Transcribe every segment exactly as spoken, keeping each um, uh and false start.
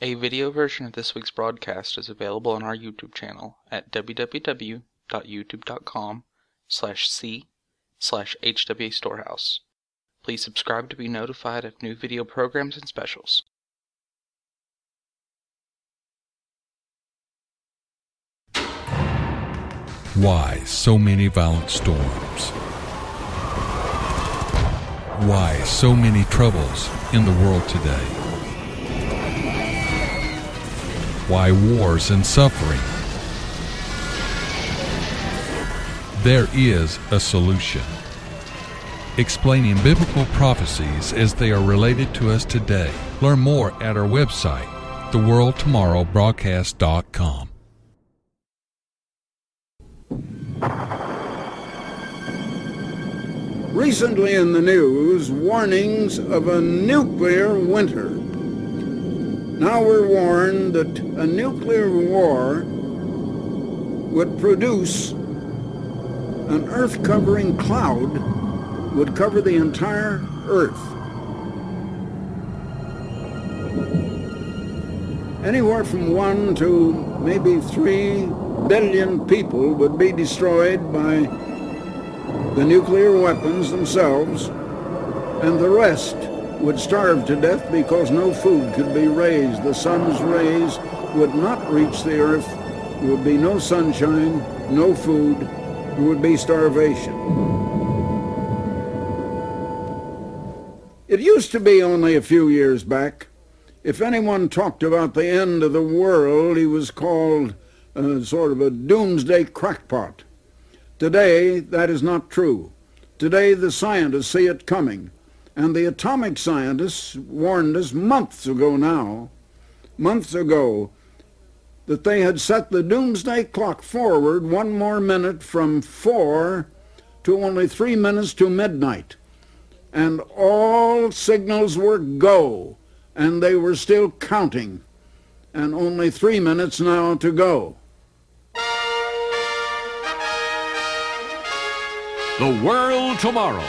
A video version of this week's broadcast is available on our YouTube channel at www.youtube.com slash c slash HW Storehouse. Please subscribe to be notified of new video programs and specials. Why so many violent storms? Why so many troubles in the world today? Why wars and suffering? There is a solution. Explaining biblical prophecies as they are related to us today. Learn more at our website, the world tomorrow broadcast dot com. Recently in the news, warnings of a nuclear winter. Now we're warned that a nuclear war would produce an earth-covering cloud, would cover the entire earth. Anywhere from one to maybe three billion people would be destroyed by the nuclear weapons themselves, and the rest would starve to death because no food could be raised. The sun's rays would not reach the earth. There would be no sunshine, no food. There would be starvation. It used to be only a few years back, if anyone talked about the end of the world, he was called uh, sort of a doomsday crackpot. Today, that is not true. Today, the scientists see it coming. And the atomic scientists warned us months ago now, months ago, that they had set the doomsday clock forward one more minute from four to only three minutes to midnight. And all signals were go, and they were still counting. And only three minutes now to go. The World Tomorrow.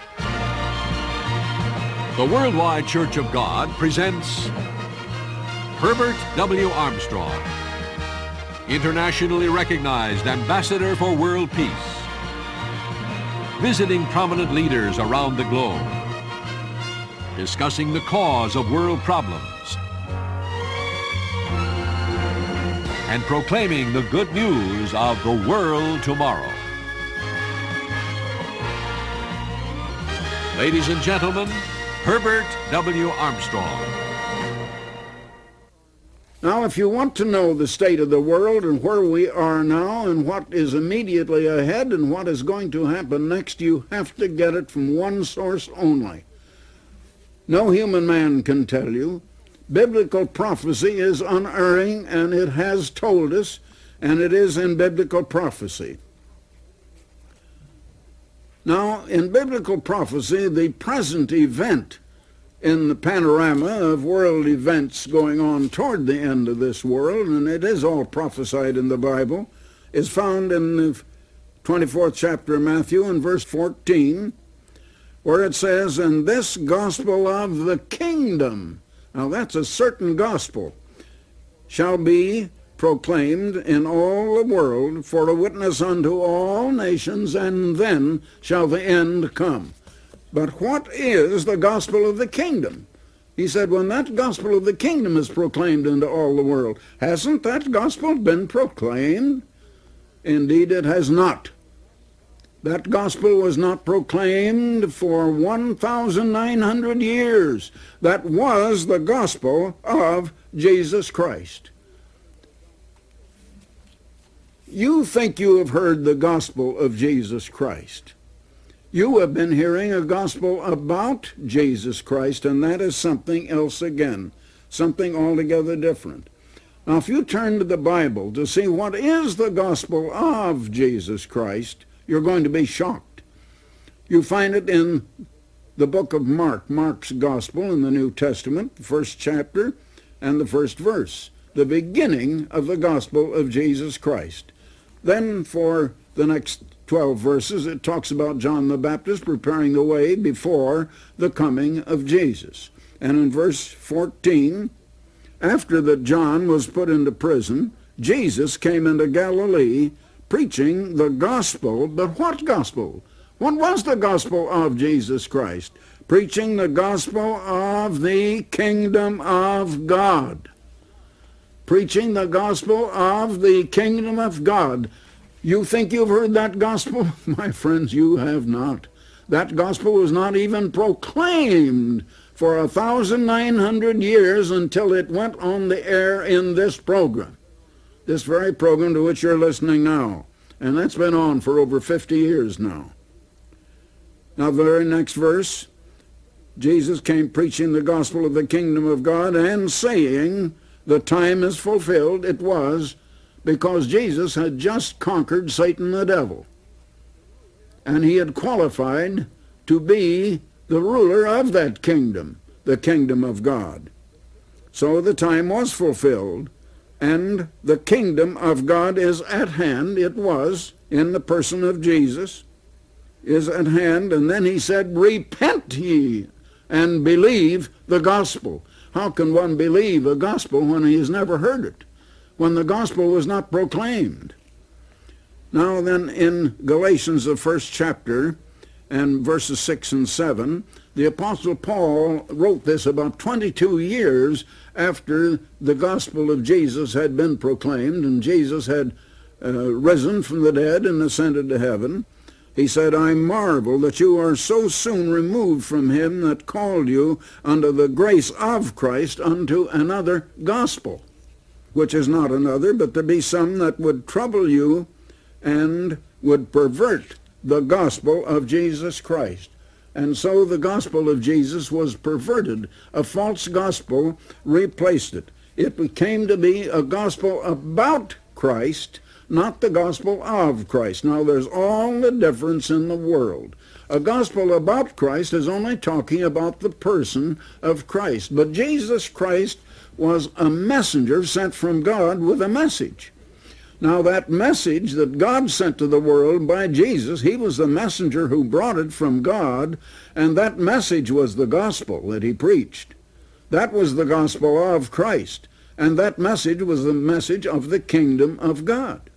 The Worldwide Church of God presents Herbert W. Armstrong, internationally recognized ambassador for world peace, visiting prominent leaders around the globe, discussing the cause of world problems, and proclaiming the good news of the world tomorrow. Ladies and gentlemen, Herbert W. Armstrong. Now, if you want to know the state of the world and where we are now and what is immediately ahead and what is going to happen next, you have to get it from one source only. No human man can tell you. Biblical prophecy is unerring, and it has told us, and it is in biblical prophecy. Now, in biblical prophecy, the present event in the panorama of world events going on toward the end of this world, and it is all prophesied in the Bible, is found in the twenty-fourth chapter of Matthew and verse fourteen, where it says, "And this gospel of the kingdom," now that's a certain gospel, "shall be proclaimed in all the world for a witness unto all nations, and then shall the end come." But what is the gospel of the kingdom? He said, when that gospel of the kingdom is proclaimed into all the world, hasn't that gospel been proclaimed? Indeed, it has not. That gospel was not proclaimed for one thousand nine hundred years. That was the gospel of Jesus Christ. You think you have heard the gospel of Jesus Christ. You have been hearing a gospel about Jesus Christ, and that is something else again, something altogether different. Now, if you turn to the Bible to see what is the gospel of Jesus Christ, you're going to be shocked. You find it in the book of Mark, Mark's gospel in the New Testament, the first chapter and the first verse, the beginning of the gospel of Jesus Christ. Then for the next twelve verses, it talks about John the Baptist preparing the way before the coming of Jesus. And in verse fourteen, After that John was put into prison, Jesus came into Galilee preaching the gospel. But what gospel? What was the gospel of Jesus Christ? Preaching the gospel of the kingdom of God. Preaching the gospel of the kingdom of God. You think you've heard that gospel? My friends, you have not. That gospel was not even proclaimed for a thousand nine hundred years until it went on the air in this program. This very program to which you're listening now. And that's been on for over fifty years now. Now the very next verse, Jesus came preaching the gospel of the kingdom of God and saying, the time is fulfilled. It was, because Jesus had just conquered Satan the devil. And he had qualified to be the ruler of that kingdom, the kingdom of God. So the time was fulfilled, and the kingdom of God is at hand. It was, in the person of Jesus, is at hand. And then he said, repent ye and believe the gospel. How can one believe a gospel when he has never heard it, when the gospel was not proclaimed? Now then, in Galatians, the first chapter, and verses six and seven, the Apostle Paul wrote this about twenty-two years after the gospel of Jesus had been proclaimed and Jesus had uh, risen from the dead and ascended to heaven. He said, I marvel that you are so soon removed from him that called you unto the grace of Christ unto another gospel, which is not another, but there be some that would trouble you and would pervert the gospel of Jesus Christ. And so the gospel of Jesus was perverted. A false gospel replaced it. It came to be a gospel about Christ, not the gospel of Christ. Now there's all the difference in the world. A gospel about Christ is only talking about the person of Christ. But Jesus Christ was a messenger sent from God with a message. Now that message that God sent to the world by Jesus, he was the messenger who brought it from God, and that message was the gospel that he preached. That was the gospel of Christ, and that message was the message of the kingdom of God.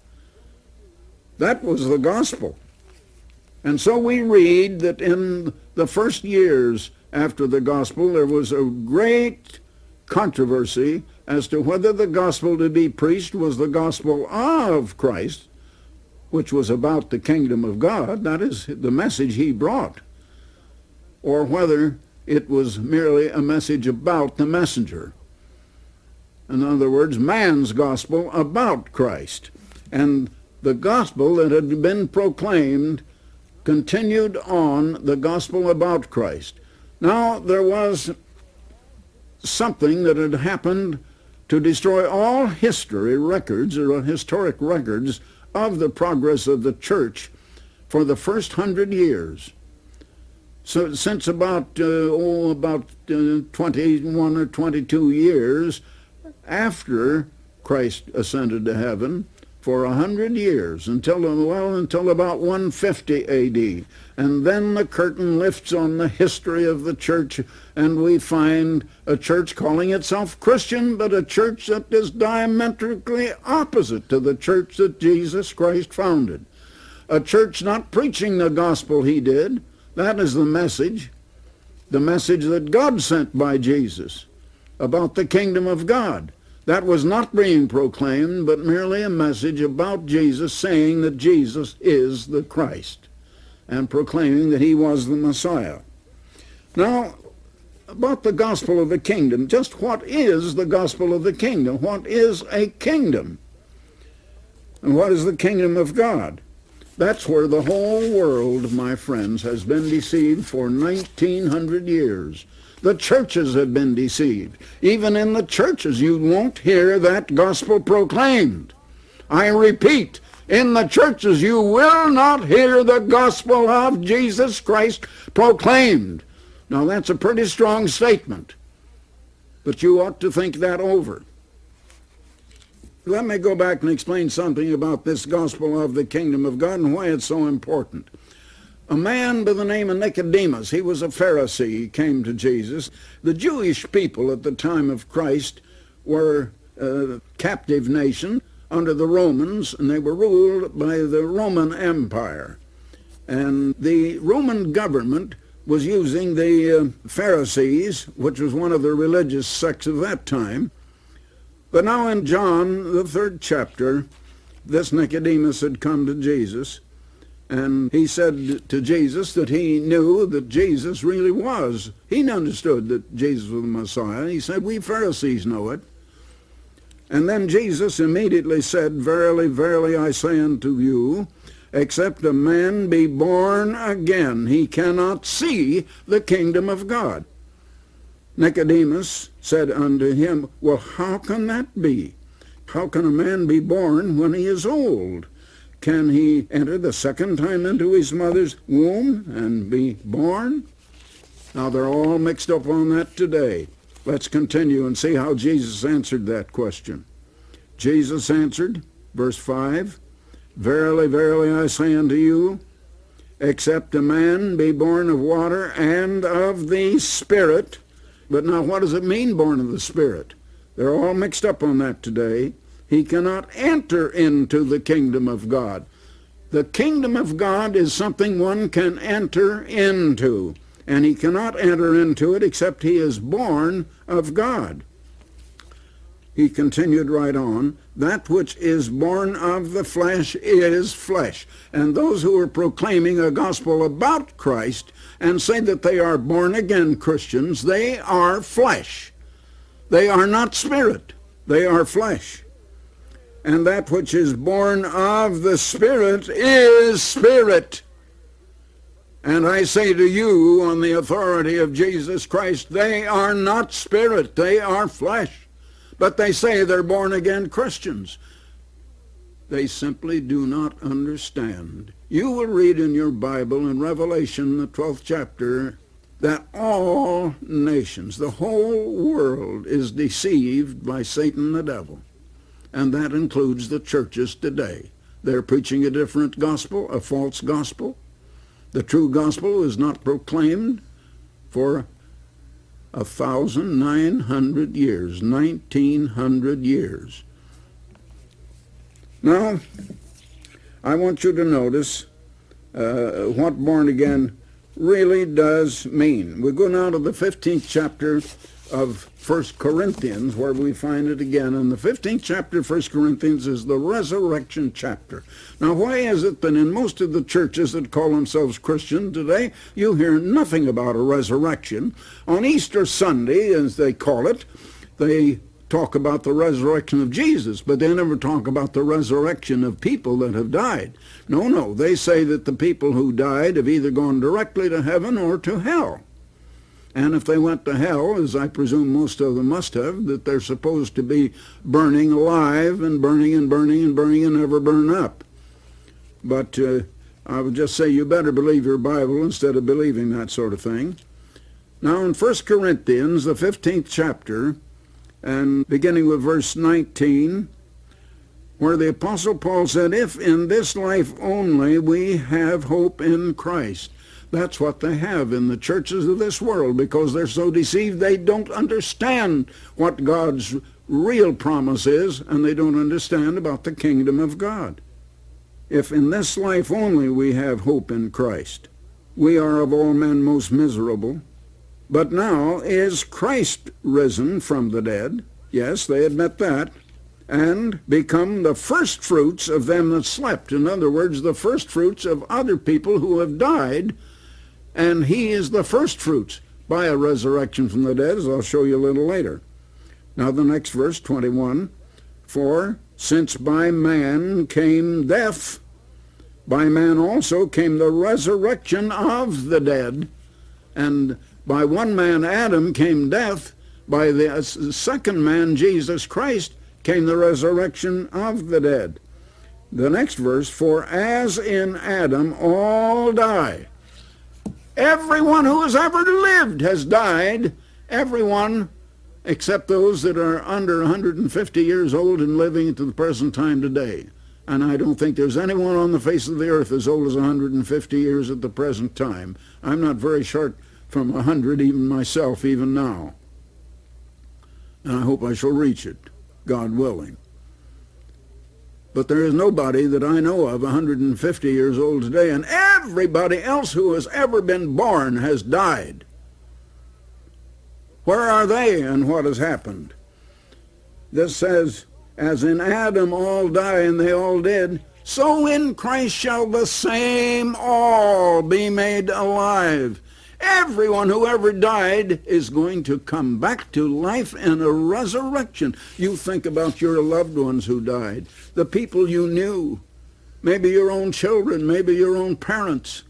That was the gospel. And so we read that in the first years after the gospel, there was a great controversy as to whether the gospel to be preached was the gospel of Christ, which was about the kingdom of God, that is the message he brought, or whether it was merely a message about the messenger. In other words, man's gospel about Christ. And the gospel that had been proclaimed continued on the gospel about Christ. Now, there was something that had happened to destroy all history records or historic records of the progress of the church for the first hundred years. So since about uh, oh about uh, twenty-one or twenty-two years after Christ ascended to heaven, for a hundred years, until well until about one fifty A D, and then the curtain lifts on the history of the church, and we find a church calling itself Christian, but a church that is diametrically opposite to the church that Jesus Christ founded. A church not preaching the gospel he did. That is the message, the message that God sent by Jesus about the kingdom of God. That was not being proclaimed, but merely a message about Jesus, saying that Jesus is the Christ, and proclaiming that he was the Messiah. Now, about the gospel of the kingdom, just what is the gospel of the kingdom? What is a kingdom? And what is the kingdom of God? That's where the whole world, my friends, has been deceived for nineteen hundred years. The churches have been deceived. Even in the churches, you won't hear that gospel proclaimed. I repeat, in the churches, you will not hear the gospel of Jesus Christ proclaimed. Now, that's a pretty strong statement, but you ought to think that over. Let me go back and explain something about this gospel of the kingdom of God and why it's so important. A man by the name of Nicodemus, he was a Pharisee, he came to Jesus. The Jewish people at the time of Christ were a captive nation under the Romans, and they were ruled by the Roman Empire. And the Roman government was using the uh, Pharisees, which was one of the religious sects of that time. But now in John, the third chapter, this Nicodemus had come to Jesus, and he said to Jesus that he knew that Jesus really was. He understood that Jesus was the Messiah. He said, "We Pharisees know it." And then Jesus immediately said, "Verily, verily, I say unto you, except a man be born again, he cannot see the kingdom of God." Nicodemus said unto him, "Well, how can that be? How can a man be born when he is old? Can he enter the second time into his mother's womb and be born?" Now they're all mixed up on that today. Let's continue and see how Jesus answered that question. Jesus answered, verse five, "Verily, verily, I say unto you, except a man be born of water and of the Spirit." But now what does it mean, born of the Spirit? They're all mixed up on that today. He cannot enter into the kingdom of God. The kingdom of God is something one can enter into, and he cannot enter into it except he is born of God. He continued right on, "That which is born of the flesh is flesh." And those who are proclaiming a gospel about Christ and say that they are born-again Christians, they are flesh. They are not spirit. They are flesh. And that which is born of the Spirit is spirit. And I say to you, on the authority of Jesus Christ, they are not spirit. They are flesh. But they say they're born-again Christians. They simply do not understand. You will read in your Bible in Revelation, the twelfth chapter, that all nations, the whole world, is deceived by Satan the devil. And that includes the churches today. They're preaching a different gospel, a false gospel. The true gospel is not proclaimed for a thousand nine hundred years, nineteen hundred years. Now, I want you to notice uh, what born again really does mean. We go now to the fifteenth chapter of First Corinthians, where we find it again. And the fifteenth chapter of First Corinthians is the resurrection chapter. Now, why is it that in most of the churches that call themselves Christian today, you hear nothing about a resurrection? On Easter Sunday, as they call it, they talk about the resurrection of Jesus, but they never talk about the resurrection of people that have died. No, no, they say that the people who died have either gone directly to heaven or to hell. And if they went to hell, as I presume most of them must have, that they're supposed to be burning alive and burning and burning and burning and never burn up. But uh, I would just say you better believe your Bible instead of believing that sort of thing. Now in First Corinthians, the fifteenth chapter, and beginning with verse nineteen, where the Apostle Paul said, "If in this life only we have hope in Christ." That's what they have in the churches of this world, because they're so deceived they don't understand what God's real promise is, and they don't understand about the kingdom of God. If in this life only we have hope in Christ, we are of all men most miserable. But now is Christ risen from the dead? Yes, they admit that. And become the first fruits of them that slept. In other words, the first fruits of other people who have died. And he is the first fruits by a resurrection from the dead, as I'll show you a little later. Now the next verse, twenty-one, "For since by man came death, by man also came the resurrection of the dead. And by one man, Adam, came death, by the second man, Jesus Christ, came the resurrection of the dead." The next verse, "For as in Adam all die." Everyone who has ever lived has died. Everyone except those that are under one hundred fifty years old and living to the present time today. And I don't think there's anyone on the face of the earth as old as one hundred fifty years at the present time. I'm not very short from one hundred, even myself, even now. and I hope I shall reach it, God willing. But there is nobody that I know of one hundred fifty years old today, and everybody else who has ever been born has died. Where are they, and what has happened? This says, as in Adam all die and they all did, so in Christ shall the same all be made alive. Everyone who ever died is going to come back to life in a resurrection. You think about your loved ones who died, the people you knew, maybe your own children, maybe your own parents.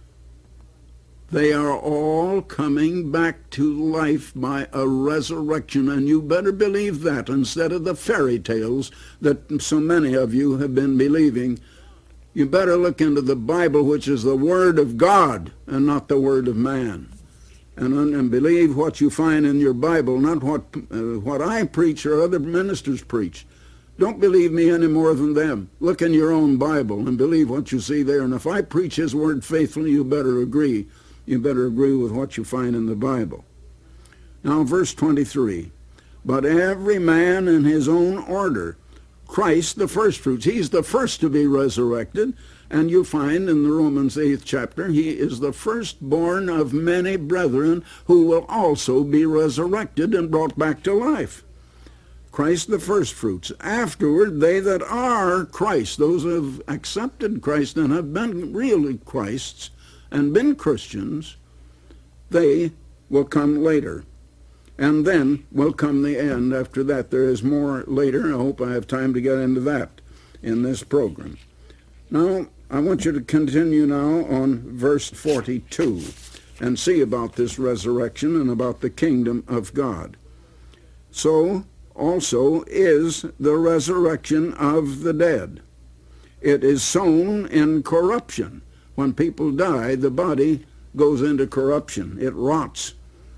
They are all coming back to life by a resurrection, and you better believe that instead of the fairy tales that so many of you have been believing. You better look into the Bible, which is the Word of God and not the Word of man. And, and believe what you find in your Bible, not what, uh, what I preach or other ministers preach. Don't believe me any more than them. Look in your own Bible and believe what you see there. And if I preach His Word faithfully, you better agree. You better agree with what you find in the Bible. Now, verse twenty-three. But every man in his own order. Christ, the first fruits. He's the first to be resurrected. And you find in the Romans eighth chapter, he is the firstborn of many brethren who will also be resurrected and brought back to life. Christ, the first fruits. Afterward, they that are Christ, those who have accepted Christ and have been really Christ's and been Christians, they will come later. And then will come the end. After that, there is more later. I hope I have time to get into that in this program. Now, I want you to continue now on verse forty-two and see about this resurrection and about the kingdom of God. So also is the resurrection of the dead. It is sown in corruption. When people die, the body goes into corruption. It rots.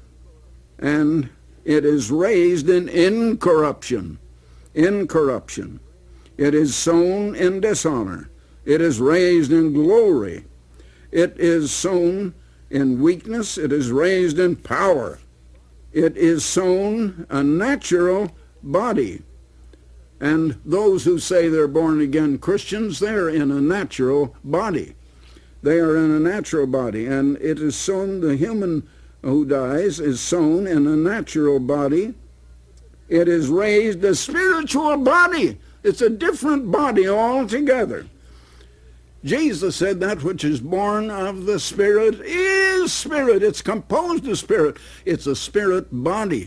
And it is raised in incorruption. Incorruption. It is sown in dishonor. It is raised in glory. It is sown in weakness. It is raised in power. It is sown a natural body. And those who say they're born again Christians, they're in a natural body. They are in a natural body. And it is sown, the human who dies is sown in a natural body. It is raised a spiritual body. It's a different body altogether. Jesus said that which is born of the Spirit is spirit. It's composed of spirit. It's a spirit body.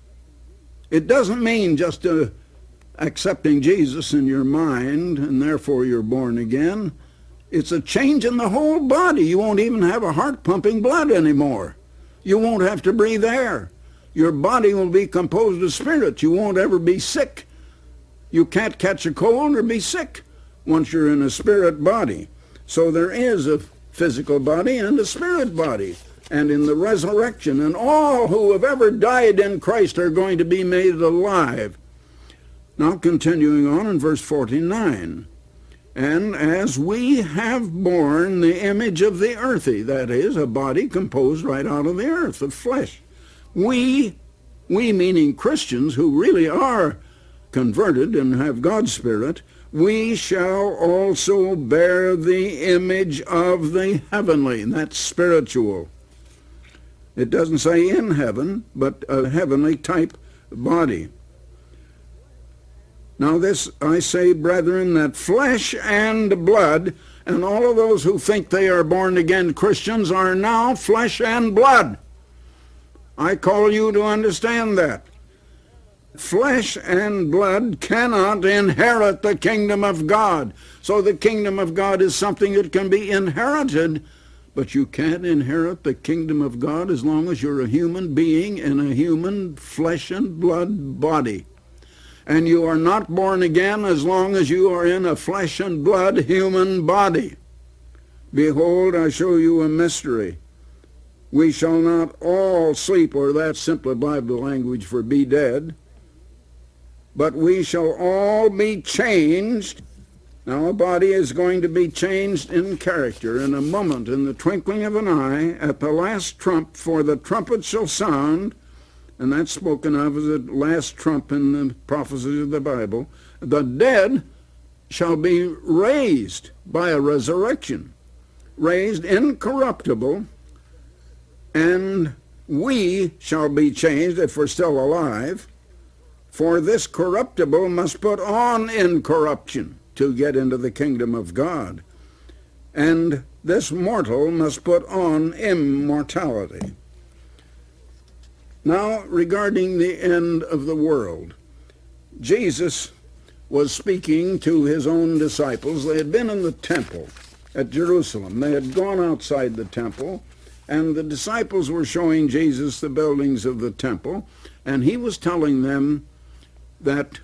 It doesn't mean just uh, accepting Jesus in your mind and therefore you're born again. It's a change in the whole body. You won't even have a heart pumping blood anymore. You won't have to breathe air. Your body will be composed of spirit. You won't ever be sick. You can't catch a cold or be sick once you're in a spirit body. So there is a physical body and a spirit body. And in the resurrection, and all who have ever died in Christ are going to be made alive. Now continuing on in verse forty-nine. And as we have borne the image of the earthy, that is, a body composed right out of the earth, of flesh, we, we meaning Christians who really are converted and have God's Spirit, we shall also bear the image of the heavenly. And that's spiritual. It doesn't say in heaven, but a heavenly type body. Now this I say, brethren, that flesh and blood, and all of those who think they are born again Christians are now flesh and blood. I call you to understand that. Flesh and blood cannot inherit the kingdom of God. So the kingdom of God is something that can be inherited, but you can't inherit the kingdom of God as long as you're a human being in a human flesh and blood body. And you are not born again as long as you are in a flesh and blood human body. Behold, I show you a mystery. We shall not all sleep, or that's simply Bible language for be dead, but we shall all be changed. Now a body is going to be changed in character in a moment, in the twinkling of an eye, at the last trump, for the trumpet shall sound, and that's spoken of as the last trump in the prophecies of the Bible. The dead shall be raised by a resurrection, raised incorruptible, and we shall be changed if we're still alive, for this corruptible must put on incorruption to get into the kingdom of God, and this mortal must put on immortality. Now, regarding the end of the world, Jesus was speaking to his own disciples. They had been in the temple at Jerusalem. They had gone outside the temple, and the disciples were showing Jesus the buildings of the temple, and he was telling them that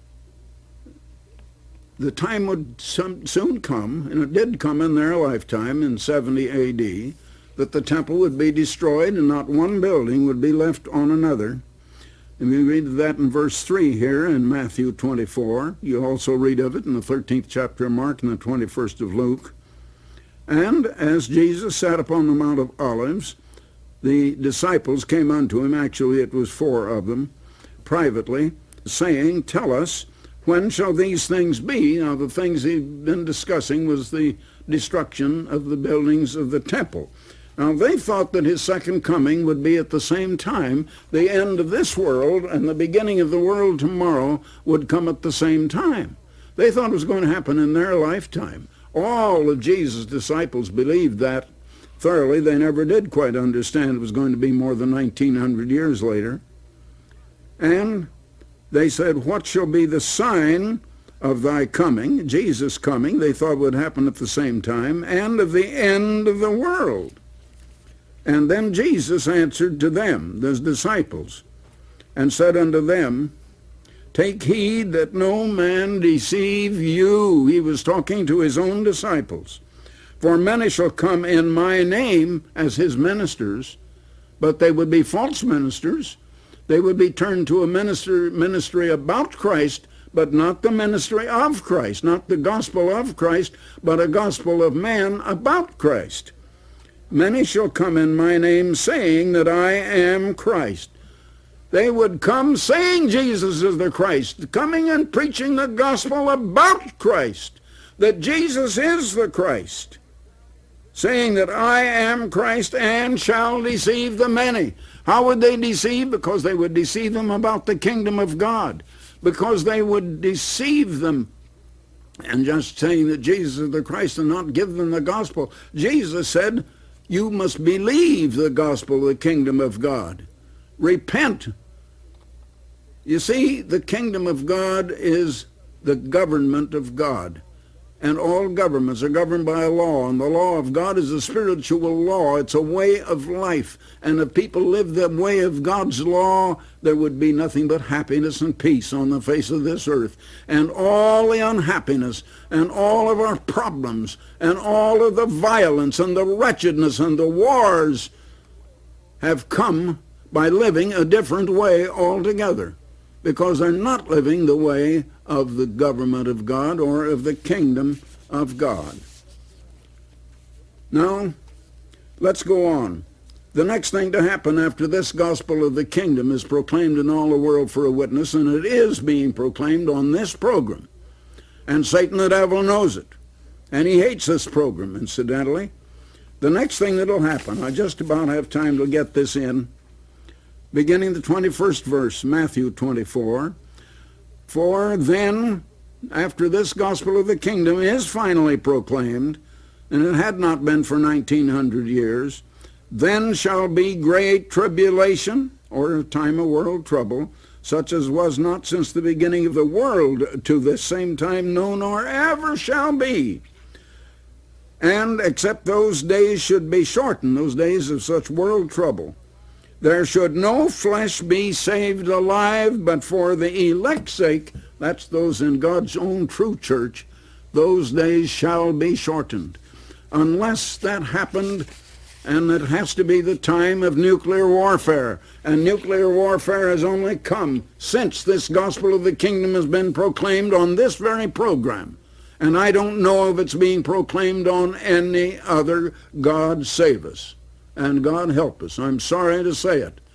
the time would soon come, and it did come in their lifetime in seventy A D, that the temple would be destroyed and not one building would be left on another. And we read that in verse three here in Matthew twenty-four. You also read of it in the thirteenth chapter of Mark and the twenty-first of Luke. And as Jesus sat upon the Mount of Olives, the disciples came unto him, actually it was four of them, privately, saying, "Tell us, when shall these things be?" Now the things he'd been discussing was the destruction of the buildings of the temple. Now they thought that his second coming would be at the same time. The end of this world and the beginning of the world tomorrow would come at the same time. They thought it was going to happen in their lifetime. All of Jesus' disciples believed that thoroughly. They never did quite understand it was going to be more than nineteen hundred years later. And they said, "What shall be the sign of thy coming," Jesus' coming, they thought would happen at the same time, "and of the end of the world?" And then Jesus answered to them, the disciples, and said unto them, "Take heed that no man deceive you." He was talking to his own disciples. "For many shall come in my name as his ministers," but they would be false ministers. They would be turned to a minister, ministry about Christ, but not the ministry of Christ, not the gospel of Christ, but a gospel of man about Christ. "Many shall come in my name, saying that I am Christ." They would come saying Jesus is the Christ, coming and preaching the gospel about Christ, that Jesus is the Christ, saying that I am Christ, and shall deceive the many. How would they deceive? Because they would deceive them about the kingdom of God, because they would deceive them and just saying that Jesus is the Christ and not give them the gospel. Jesus said, you must believe the gospel of the kingdom of God. Repent. You see, the kingdom of God is the government of God. And all governments are governed by a law, and the law of God is a spiritual law. It's a way of life. And if people live the way of God's law, there would be nothing but happiness and peace on the face of this earth. And all the unhappiness, and all of our problems, and all of the violence, and the wretchedness, and the wars have come by living a different way altogether, because they're not living the way of the government of God or of the kingdom of God. Now, let's go on. The next thing to happen after this gospel of the kingdom is proclaimed in all the world for a witness, and it is being proclaimed on this program. And Satan the devil knows it. And he hates this program, incidentally. The next thing that'll happen, I just about have time to get this in, beginning the twenty-first verse, Matthew twenty-four. For then, after this gospel of the kingdom is finally proclaimed, and it had not been for nineteen hundred years, then shall be great tribulation, or a time of world trouble, such as was not since the beginning of the world to this same time known, nor ever shall be. And except those days should be shortened, those days of such world trouble, there should no flesh be saved alive, but for the elect's sake, that's those in God's own true church, those days shall be shortened. Unless that happened, and it has to be the time of nuclear warfare. And nuclear warfare has only come since this gospel of the kingdom has been proclaimed on this very program. And I don't know if it's being proclaimed on any other. God save us. And God help us. I'm sorry to say it.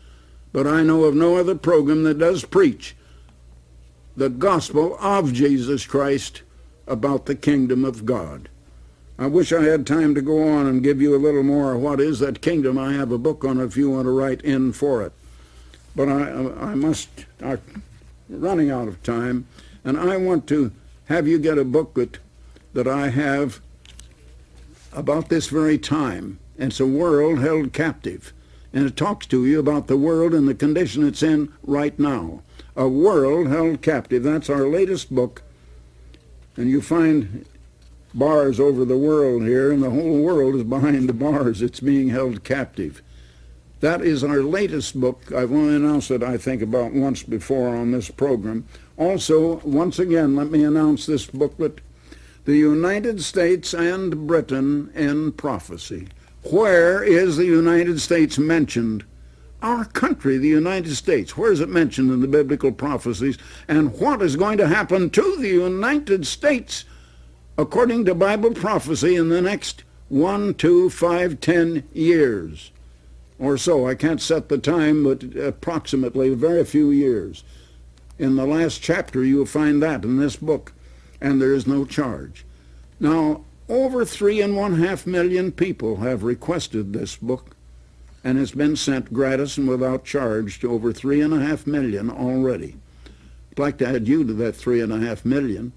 but I know of no other program that does preach the gospel of Jesus Christ about the kingdom of God. I wish I had time to go on and give you a little more of what is that kingdom. I have a book on it if you want to write in for it. But I, I must, I'm running out of time, and I want to have you get a booklet that I have about this very time. It's a world held captive, and it talks to you about the world and the condition it's in right now. A World Held Captive. That's our latest book, and you find bars over the world here, and the whole world is behind the bars. It's being held captive. That is our latest book. I've only announced it, I think, about once before on this program. Also, once again, let me announce this booklet, The United States and Britain in Prophecy. Where is the United States mentioned? Our country, the United States, where is it mentioned in the biblical prophecies? And what is going to happen to the United States according to Bible prophecy in the next one, two, five, ten years or so? I can't set the time, but approximately very few years. In the last chapter, you'll find that in this book, and there is no charge. Now, over three and one half million people have requested this book, and it's been sent gratis and without charge to over three and a half million already. I'd like to add you to that three and a half million.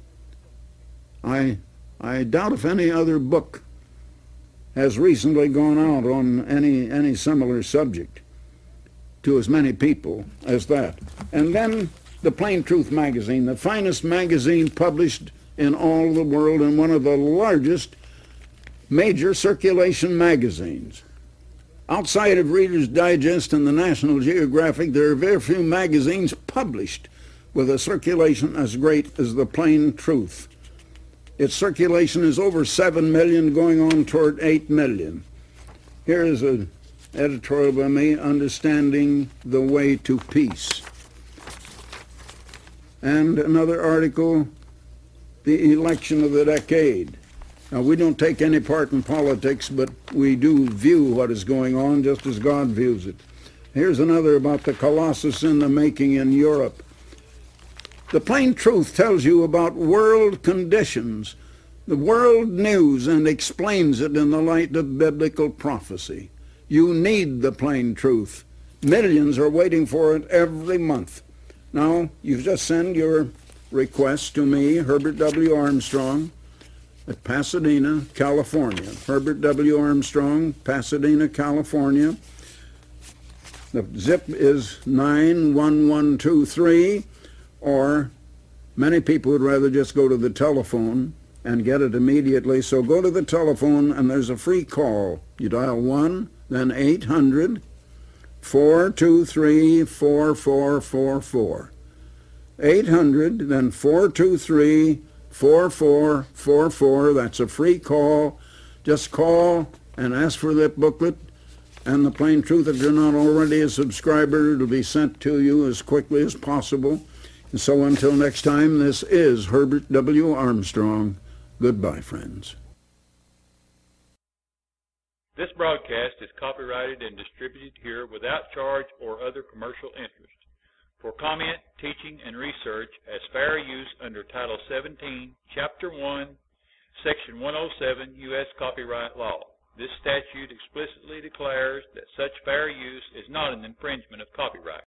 I, I doubt if any other book has recently gone out on any, any similar subject to as many people as that. And then the Plain Truth magazine, the finest magazine published in all the world and one of the largest major circulation magazines. Outside of Reader's Digest and the National Geographic, there are very few magazines published with a circulation as great as the Plain Truth. Its circulation is over seven million, going on toward eight million. Here is an editorial by me, Understanding the Way to Peace. And another article, The Election of the Decade. Now, we don't take any part in politics, but we do view what is going on just as God views it. Here's another about the Colossus in the making in Europe. The Plain Truth tells you about world conditions, the world news, and explains it in the light of biblical prophecy. You need the Plain Truth. Millions are waiting for it every month. Now, you just send your request to me, Herbert W. Armstrong, at Pasadena, California. Herbert W. Armstrong, Pasadena, California. The zip is nine one one two three, or many people would rather just go to the telephone and get it immediately. So go to the telephone, and there's a free call. You dial one, then eight hundred, four two three, four four four four. eight hundred, then four two three, four four four four. That's a free call. Just call and ask for that booklet and the Plain Truth. If you're not already a subscriber, it'll be sent to you as quickly as possible. And so until next time, this is Herbert W. Armstrong. Goodbye, friends. This broadcast is copyrighted and distributed here without charge or other commercial interest. For comment, teaching, and research as fair use under Title seventeen, Chapter one, Section one oh seven, U S Copyright Law. This statute explicitly declares that such fair use is not an infringement of copyright.